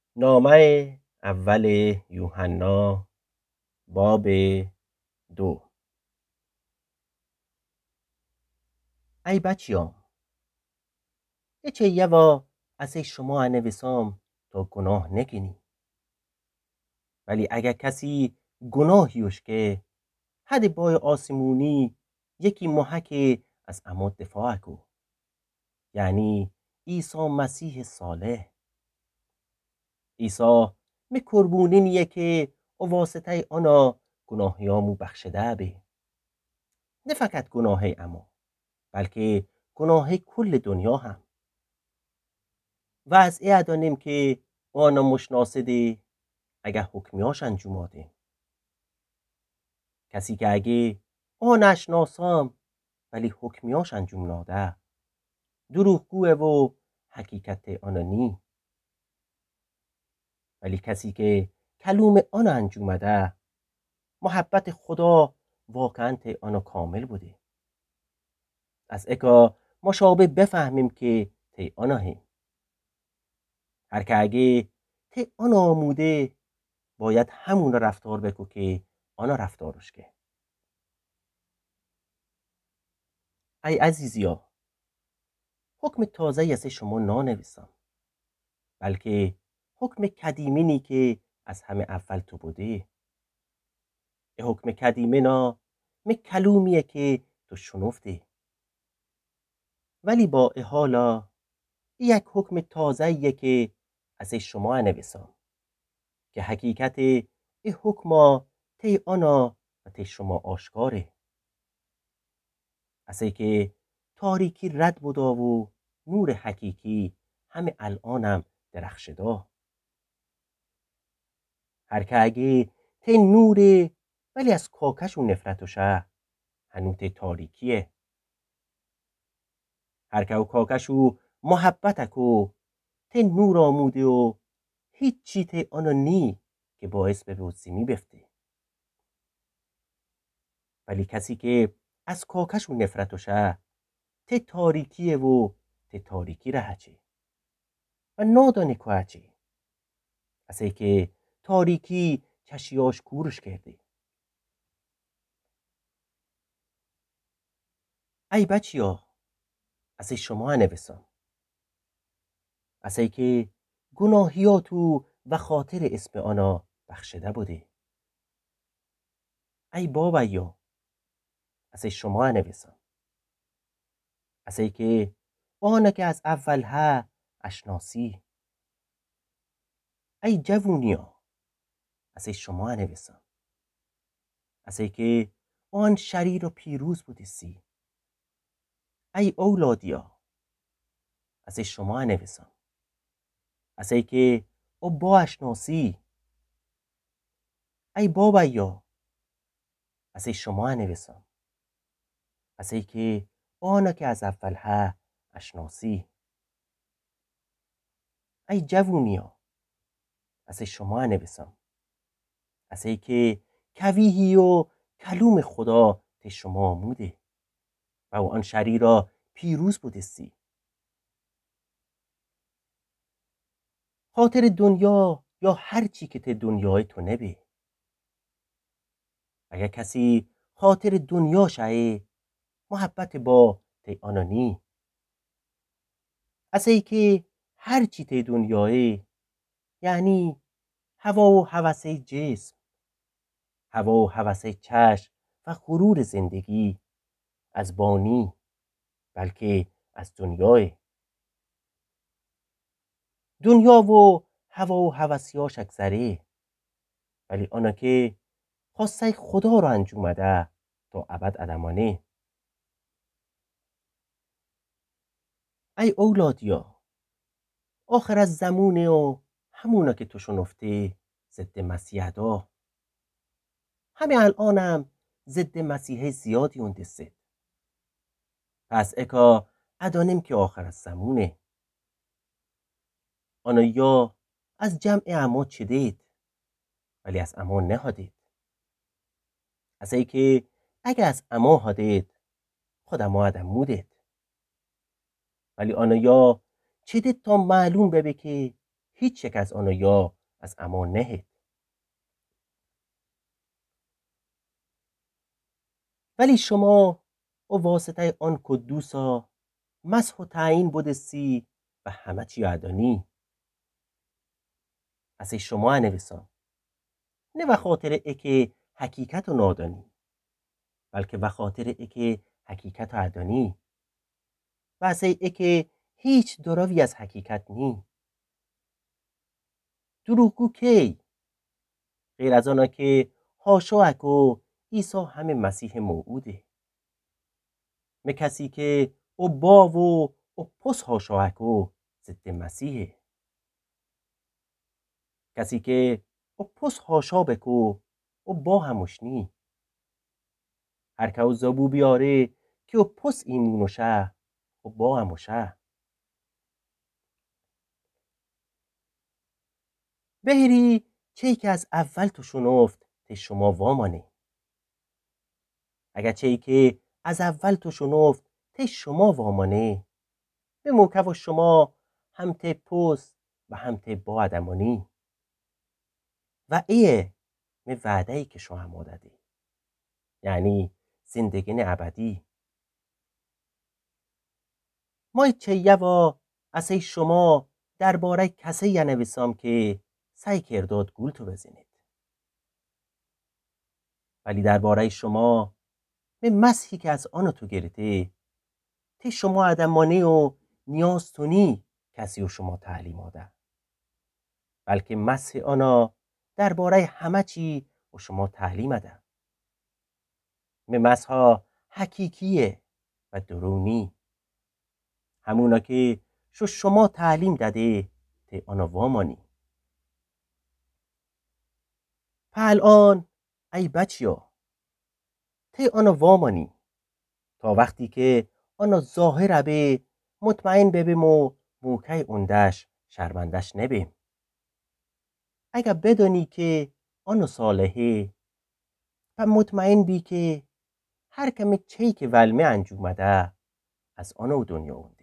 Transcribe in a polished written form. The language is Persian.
نامه اول یوحنا باب 2. ای بچیام، هیچ یوا از شما نویسام تا گناه نکنی. ولی اگر کسی گناهیوش که حد بای آسمونی یکی محک از اما دفاع کو، یعنی عیسی مسیح صالح. عیسی می کربونینیه که او واسطه آنا گناهیامو بخشده به، نه فقط گناه اما بلکه گناه کل دنیا هم. و از ای دانیم که آنا مشناسده اگه حکمیاش انجوماده. کسی که اگه آنش ناسام ولی حکمیاش انجام ناده، دروغگوه و حقیقت آنا نی. ولی کسی که کلوم آنا انجومده، محبت خدا واقعا ته آنا کامل بوده. از اکا مشابه بفهمیم که ته آنا هم. هر که اگه ته آنا آموده باید همون رفتار بکو که آنا رفتارش که. ای عزیزیا، حکم تازه از شما نانویسم، بلکه حکم قدیمینی که از همه اول تو بوده. ای حکم قدیمینا می کلومیه که تو شنفته. ولی با احالا یک حکم تازهیه که از شما نویسم که حقیقت ای حکما تی آنا و تی شما آشکاره. از که تاریکی رد بودا و نور حقیقی همه الانم درخشدا. هر که اگه ته نوره ولی از کاکش و نفرتوشه، هنو ته تاریکیه. هر که او کاکش و محبتکو ته نور آموده و هیچ چی ته آنا نی که باعث به روزیمی بفته. ولی کسی که از کاکش و نفرتوشه، ته تاریکیه و ته تاریکی رهچه و نادانه که هچه. از که تاریکی کشیاش کورش کرده. ای بچیا، از شما نویسم، از که گناهیاتو و خاطر اسم آنا بخشده بوده. ای بابایا، از شما نویسم، از که آنا که از اول ها اشناسی. ای جوونیا، از شما نویسم، از که آن شریر و پیروز بودیسی. ای اولادیا، از شما نویسم، از که او با اشناسی. ای بابایا، از شما نویسم، از که آنا که از اول ها اشناسی. ای جوونیا، از شما نویسم، از که کویهی و کلوم خدا ته شما آموده و او آن شریرا پیروز بودستی. خاطر دنیا یا هر چی که ته دنیای تو نبی. اگر کسی خاطر دنیا شایه، محبت با ته آنا نی. از که هر چی ته دنیای، یعنی هوا و هوسه جسم، هوا و هوسه چشم و غرور زندگی، از بانی بلکه از دنیای. دنیا و هوا و هوسیاش اکثره، ولی آنا که خواسته خدا را انجومده تا ابد ادمانه. ای اولادیا، آخر از زمونه و همونا که تو شنفته ضد مسیح دا. همه الانم ضد مسیح زیادی اون دسته. پس اکا ادانیم که آخر از زمونه. آنا یا از جمع اما چه دید ولی از اما نهادید. از که اگه از اما هادید خود اما ادم مودید. ولی آنا یا چه دید تا معلوم ببه که هیچ یک از آنو یا از امان نهید. ولی شما او واسطه آن کدوسا مسح و تعیین بودستی و همه چی عدانی. از شما نویسم نه و خاطر اکه حقیقت رو نادانی، بلکه و خاطر اکه حقیقت رو عدانی و از اکه هیچ دراوی از حقیقت نی. دروغگو کی؟ غیر از آنها که هاشا اکو عیسی همه مسیح موعوده. می کسی که او با و او پس هاشا اکو ضد مسیحه. کسی که او پس هاشا بکو او با هموش نی. هر که او زبو بیاره که او پس ایمونوشه او با هموشه. بهری چی که از اول تو شنفت ته شما وامانه. اگر چی که از اول تو شنفت ته شما وامانه، به موکب و شما هم ته پس و هم ته با ادمانی. و ایه می وعده ای که شما مادده، یعنی زندگی ابدی. ما چیه و از شما درباره کسی نویسم که سعی کرداد گول تو بزنید. ولی درباره شما به مسیحی که از آن تو گرفته ته شما ادمانه و نیاز تونی کسی و شما تعلیم آده، بلکه مسیح آنا درباره همه چی و شما تعلیم اده. مسیحا حقیقیه و درونی، همونا که شما تعلیم داده ته آنا وامانی. الان ای بچیا ته آنا وامانی تا وقتی که آنا ظاهر به مطمئن ببیم و موکه اوندش شرمندش نبیم. اگر بدانی که آنو صالحه و مطمئن بی که هر کمی چی که ولمه انجومده از آنو دنیا اونده.